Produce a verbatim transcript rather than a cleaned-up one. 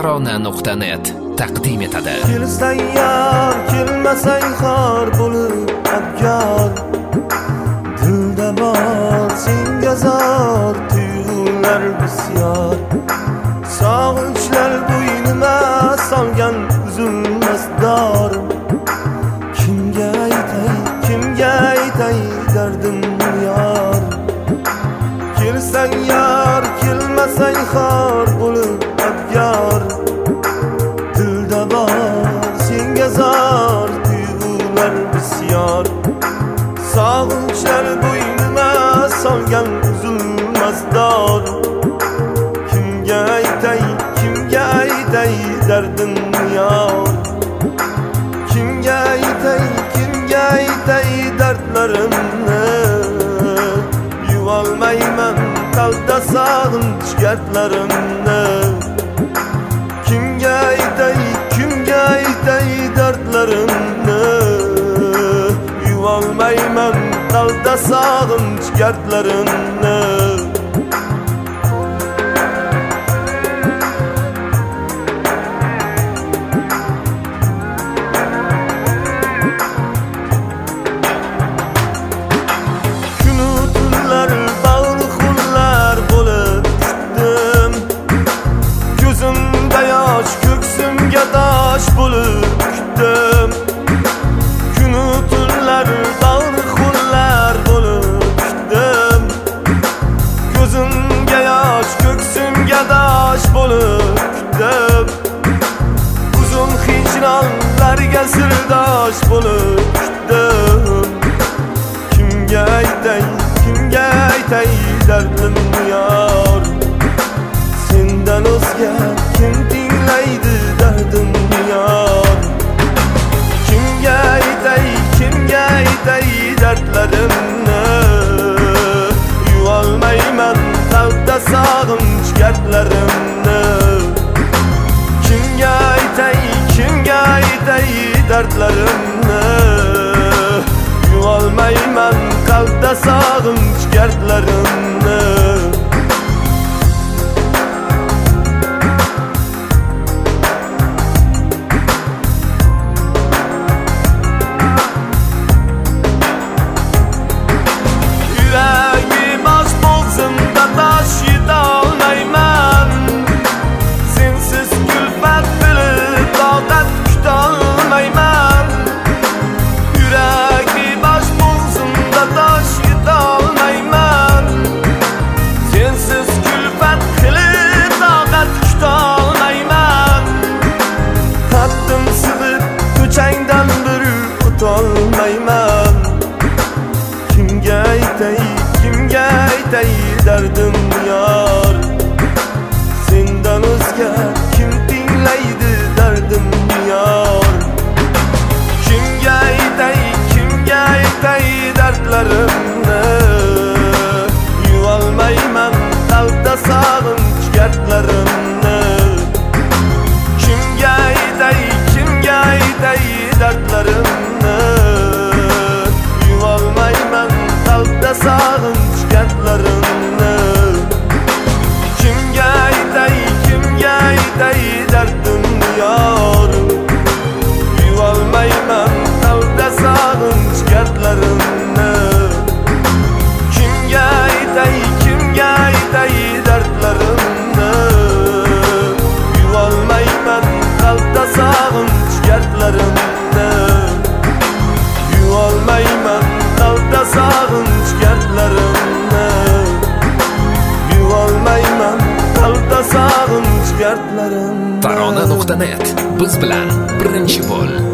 Tarona nuqta net taqdim etadi. Kelsang yar, kelmasang xor bo'lib abgor. Dilda bor senga zor tuyg'ular bisyor. Sog'inchlar bo'ynima solgan uzilmas dor. Kimga aytay, kimga aytay dardim yor. Kelsang yar, kelmasang xor bo'lib abgor. Dilda bor senga zor tuyg'ular bisyor. Sog'inchlar bo'ynima solgan uzilmas dor. Kimga aytay, kimga aytay dardim yor. Kimga aytay, kimga aytay dardlarimni. Yuvalmayman qalbda sog'inch gardlarimni. Kimga aytay, kimga aytay dardlarimni. Yuvalmayman qalbda sog'inch gardlarimni. Ko'ksimga tosh bo'lib kutdim. Kunu tunlar bag'ri xullar bo'lib kutdim. Ko'zimga yosh, ko'ksimga tosh bo'lib kutdim. Uzun hijronlarga sirdosh bo'lib kutdim. Kimga aytay, kimga aytay dardimni yor. Sendan o'zga kim tinglaydi dardimni yor. Kimga aytay, kimga aytay dardlarimni. Yuvalmayman qalbda sog'inch gardlarimni. Kimga aytay, kimga aytay dardlarimni. Yuvalmayman qalbda sog'inch gardlarimni. Kimga aytay, kimga aytay dardimni yor. Sendan o'zga kim tinglaydi dardimni yor. Kimga aytay, kimga aytay dardlarimni. Yuvalmayman qalbda sog'inch gardlarimni. Kimga aytay, kimga aytay dardlarimni. Yuvalmayman qalbda sog'inch gardlarimni. Kimga aytay, kimga aytay dardimni yor. Yuvalmayman qalbda sog'inch gardlarimni. Kimga aytay, kimga aytay dardlarimni. Yuvalmayman qalbda sog'inch gardlarimni. Yuvalmayman qalbda sog'inch gardlarimni. Yuvalmayman qalbda sog'inch gardlarimni. Tarona nuqta net biz bilan birinchi bo'l.